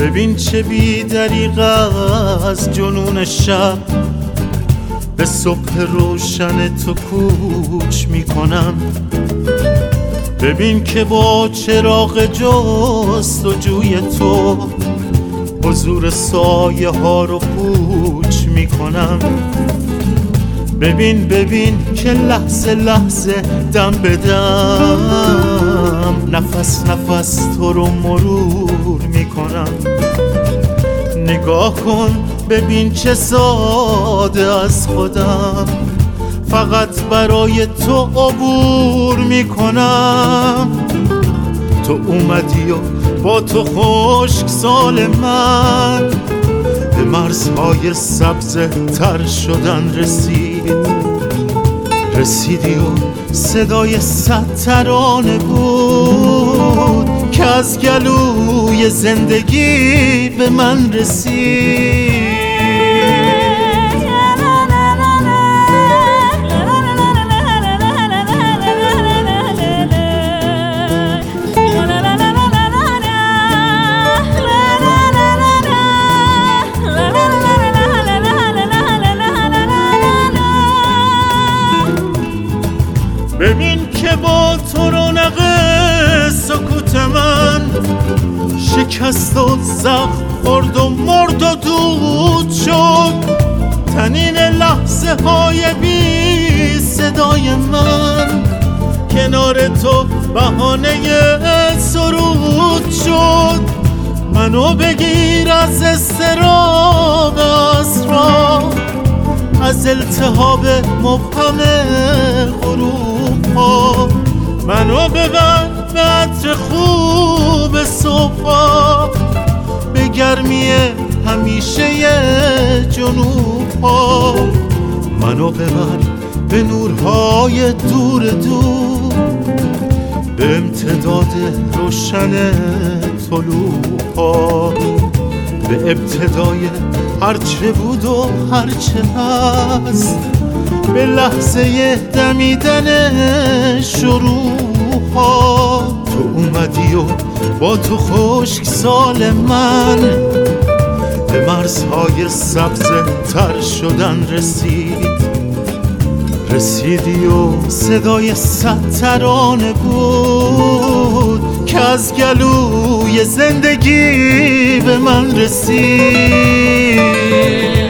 ببین چه بی دریغ از جنون شب به صبح روشن تو کوچ میکنم. ببین که با چراغ جستجوی تو حضور سایه ها رو پوچ میکنم. ببین که لحظه لحظه دم به دم نفس نفس تو رو مرور میکنم. نگاه کن ببین چه ساده از خودم فقط برای تو عبور میکنم. تو اومدی و با تو خشک سال من به مرزهای سبز تر شدن رسیدی و صدای صد ترانه بود که از گلوی زندگی به من رسید. ببین که با تو رونق سکوت من شکست و زخم خورد و مرد و دود شد. تنین لحظه های بی صدای من کنار تو بهانه سرود شد. منو بگیر از اضطراب اسرار، از التهاب مبهم غروب ها. منو ببر به عطر خوب صبح ها، به گرمی همیشه جنوب ها. منو ببر به نورهای دور دور، به امتداد روشن طلوع ها، به ابتدای هرچه بود و هرچه هست، به لحظه دمیدن شروع ها. تو اومدی و با تو خشک سال من به مرزهای سبز تر شدن رسیدی و صدای صد ترانه بود که از گلوی زندگی به من رسید.